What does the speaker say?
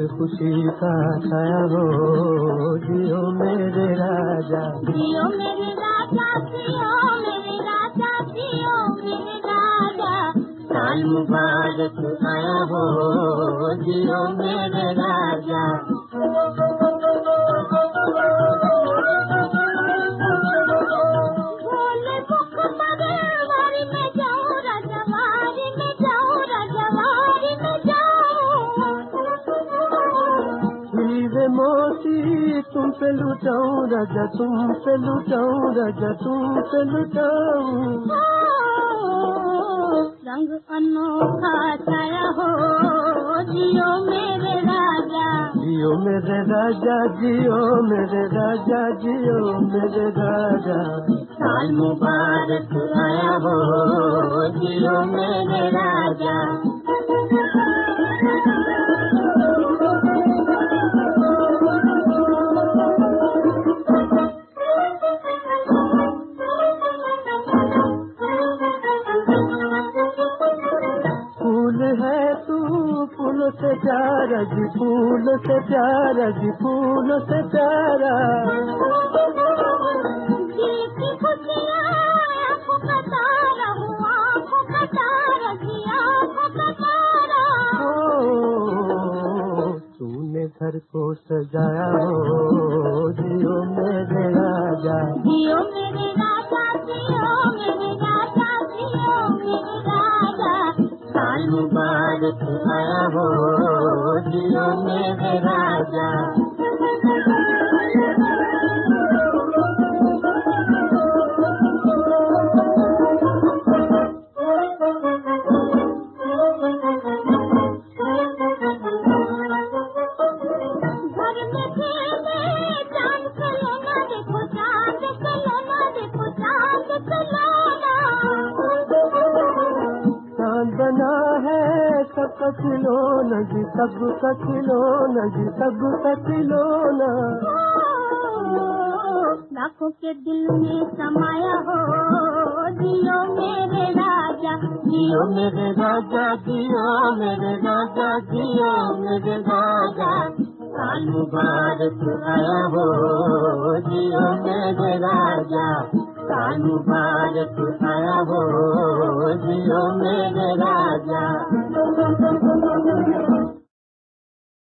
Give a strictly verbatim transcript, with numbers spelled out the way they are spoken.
खुशी का छाया हो, जियो मेरे राजा, जियो मेरे राजा, जियो मेरे राजा, जियो मेरे राजा। साल मुबारक आया हो, जियो मेरे राजा। भोले मुख मरे वारी में जाऊं राजा, वारी में जाऊं राजा, वारी में जाऊं। हीरे मोती तुम पे लुटाऊं राजा, तुम पे लुटाऊं राजा, तुम पे लुटाऊं। रंग अनोखा छाया हो, जियो मेरे राजा, जियो मेरे राजा, जियो मेरे राजा, जियो मेरे राजा। साल मुबारक आया हो, जियो मेरे राजा। फूल है तू फूलों से प्यारा जी, फूलों से प्यारा जी, फूलों से प्यारा। दिल की खुशियाँ आँखों का तारा हूँ, आँखों का तारा जी, आँखों का तारा। ओ तूने घर को सजाया हो, जियो मेरे राजा, जियो मेरे राजा, जियो मेरे राजा, जियो मेरे राजा। साल मुबारक आया हो, जियो मेरे राजा। घर में खेले चांद खिलौना, देखो चांद खिलौना, देखो चांद खिलौना। चांद बना है सबका खिलौना जी, सबका खिलौना जी, सबका खिलौना। लाखों के दिल में समाया हो, जियो मेरे राजा, जियो मेरे राजा, जियो मेरे राजा, जियो मेरे राजा। साल मुबारक आया हो, जियो मेरे राजा, साल मुबारक आया हो, जियो मेरे राजा।